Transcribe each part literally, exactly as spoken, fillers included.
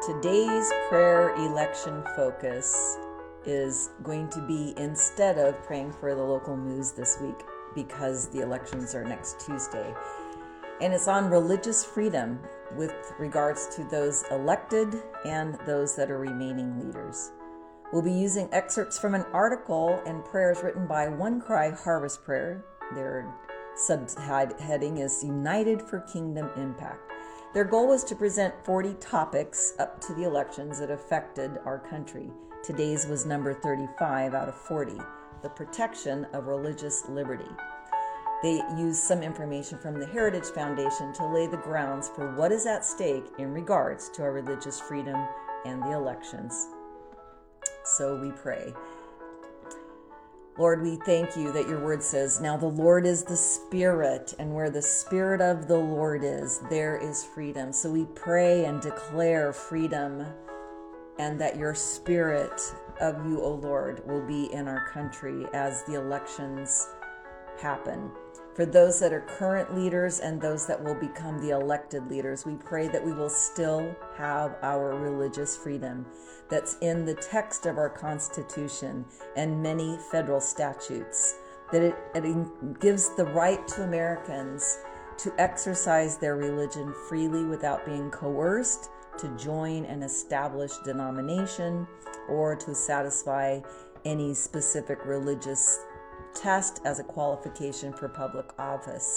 Today's prayer election focus is going to be, instead of praying for the local news this week, because the elections are next Tuesday, and it's on religious freedom with regards to those elected and those that are remaining leaders. We'll be using excerpts from an article and prayers written by One Cry Harvest Prayer. Their subheading is United for Kingdom Impact. Their goal was to present forty topics up to the elections that affected our country. Today's was number thirty-five out of forty, the protection of religious liberty. They used some information from the Heritage Foundation to lay the grounds for what is at stake in regards to our religious freedom and the elections. So we pray. Lord, we thank you that your word says, now the Lord is the Spirit, and where the Spirit of the Lord is, there is freedom. So we pray and declare freedom, and that your Spirit of you, O Lord, will be in our country as the elections happen. For those that are current leaders and those that will become the elected leaders, we pray that we will still have our religious freedom that's in the text of our Constitution and many federal statutes, that it, it gives the right to Americans to exercise their religion freely without being coerced to join an established denomination or to satisfy any specific religious test as a qualification for public office.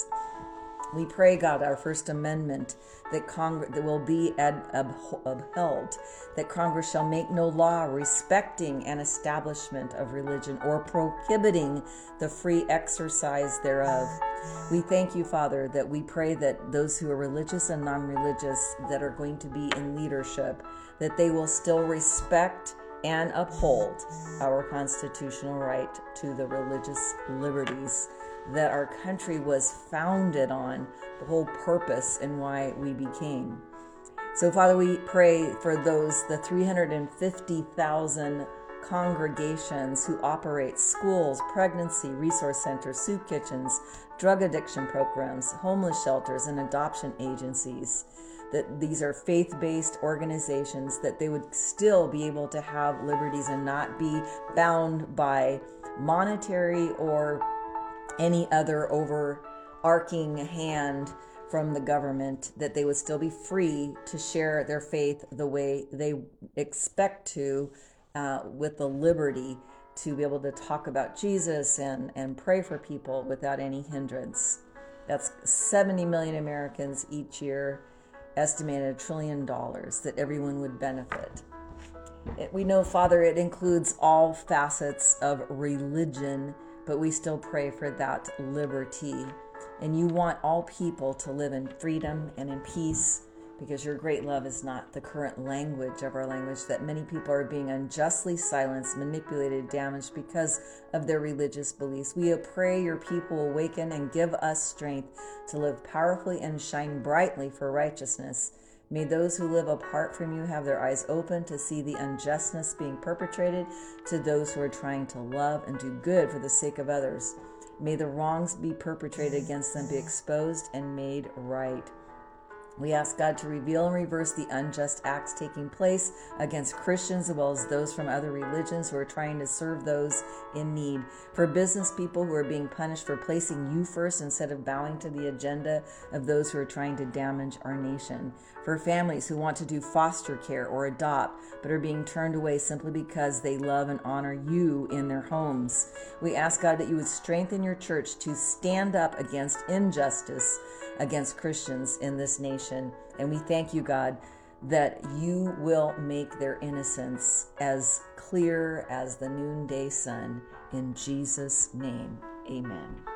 We pray, God, our First Amendment, that Congress that will be ad, ab, upheld, that Congress shall make no law respecting an establishment of religion or prohibiting the free exercise thereof. We thank you, Father, that we pray that those who are religious and non-religious that are going to be in leadership, that they will still respect and uphold our constitutional right to the religious liberties that our country was founded on, the whole purpose and why we became. So, Father, we pray for those, the three hundred fifty thousand congregations who operate schools, pregnancy resource centers, soup kitchens, drug addiction programs, homeless shelters, and adoption agencies, that these are faith-based organizations, that they would still be able to have liberties and not be bound by monetary or any other overarching hand from the government, that they would still be free to share their faith the way they expect to, uh, with the liberty to be able to talk about Jesus and, and pray for people without any hindrance. That's seventy million Americans each year, estimated a trillion dollars that everyone would benefit. It, we know, Father, it includes all facets of religion, but we still pray for that liberty. And you want all people to live in freedom and in peace, because your great love is not the current language of our language, that many people are being unjustly silenced, manipulated, damaged because of their religious beliefs. We pray your people awaken and give us strength to live powerfully and shine brightly for righteousness. May those who live apart from you have their eyes open to see the unjustness being perpetrated to those who are trying to love and do good for the sake of others. May the wrongs be perpetrated against them be exposed and made right. We ask God to reveal and reverse the unjust acts taking place against Christians as well as those from other religions who are trying to serve those in need. For business people who are being punished for placing you first instead of bowing to the agenda of those who are trying to damage our nation. For families who want to do foster care or adopt but are being turned away simply because they love and honor you in their homes. We ask, God, that you would strengthen your church to stand up against injustice against Christians in this nation. And we thank you, God, that you will make their innocence as clear as the noonday sun. In Jesus' name, amen.